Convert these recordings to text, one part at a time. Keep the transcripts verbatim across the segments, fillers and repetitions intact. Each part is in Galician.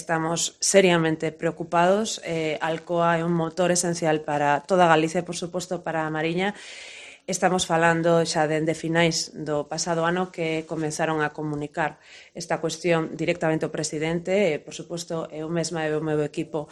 Estamos seriamente preocupados. Eh, Alcoa é un motor esencial para toda Galicia e, por suposto, para a Mariña. Estamos falando xa dende finais do pasado ano que comenzaron a comunicar esta cuestión directamente ao presidente e, por suposto, eu mesma e o meu equipo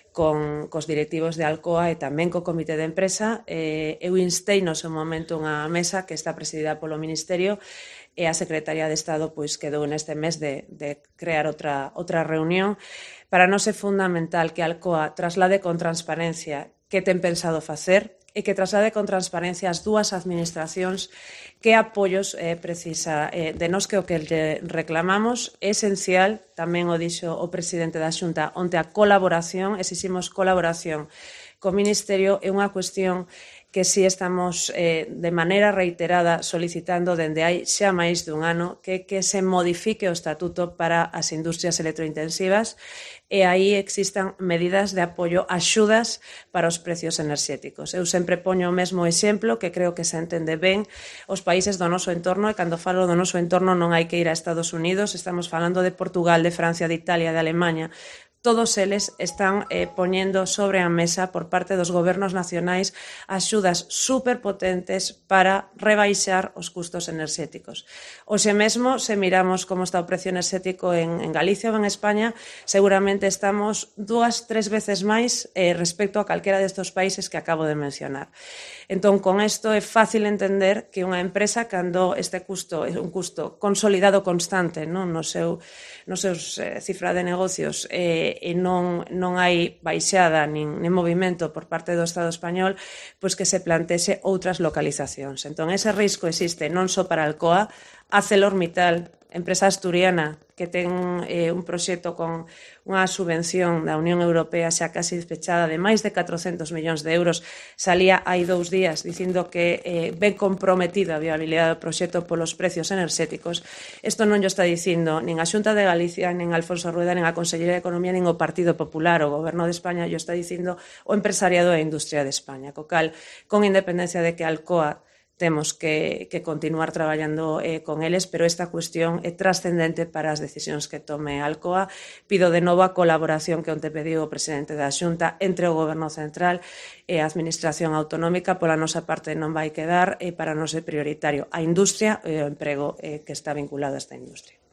con cos directivos de Alcoa e tamén co comité de empresa. Eh, eu instei no seu momento unha mesa que está presidida polo Ministerio e a Secretaría de Estado pois quedou neste mes de, de crear outra, outra reunión. Para nós é fundamental que Alcoa traslade con transparencia que ten pensado facer e que traslade con transparencia as dúas administracións que apoios eh, precisa eh, de nós que o que lle reclamamos é esencial, tamén o dixo o presidente da Xunta onte, a colaboración, exiximos colaboración co Ministerio, é unha cuestión que si estamos eh, de maneira reiterada solicitando dende hai xa máis dun ano que, que se modifique o estatuto para as industrias electrointensivas e aí existan medidas de apoio, axudas para os precios enerxéticos. Eu sempre poño o mesmo exemplo que creo que se entende ben os países do noso entorno e cando falo do noso entorno non hai que ir a Estados Unidos, estamos falando de Portugal, de Francia, de Italia, de Alemaña. Todos eles están eh, poñendo sobre a mesa por parte dos gobernos nacionais axudas superpotentes para rebaixar os custos enerxéticos. Oxe mesmo, se miramos como está o precio enerxético en, en Galicia ou en España, seguramente estamos dúas, tres veces máis eh, respecto a calquera destes países que acabo de mencionar. Entón, con isto é fácil entender que unha empresa, cando este custo é un custo consolidado constante non? No seu, nos seus eh, cifra de negocios eh, e non, non hai baixada nin, nin movimento por parte do Estado español, pois que se plantexe outras localizacións. Entón, ese risco existe non só para Alcoa, ArcelorMittal, empresa asturiana que ten eh, un proxecto con unha subvención da Unión Europea xa casi fechada de máis de catrocentos millóns de euros, salía hai dous días dicindo que eh, ben comprometida a viabilidade do proxecto polos precios enerxéticos. Isto non yo está dicindo nin a Xunta de Galicia, nin Alfonso Rueda, nin a Consellería de Economía, nin o Partido Popular. O Goberno de España yo está dicindo o empresariado e a industria de España. Co cal, con independencia de que Alcoa temos que, que continuar traballando eh, con eles, pero esta cuestión é trascendente para as decisións que tome Alcoa. Pido de novo a colaboración que onte pediu o presidente da Xunta entre o Goberno Central e a Administración Autonómica. Pola nosa parte non vai quedar e para nós é prioritario a industria e o emprego eh, que está vinculado a esta industria.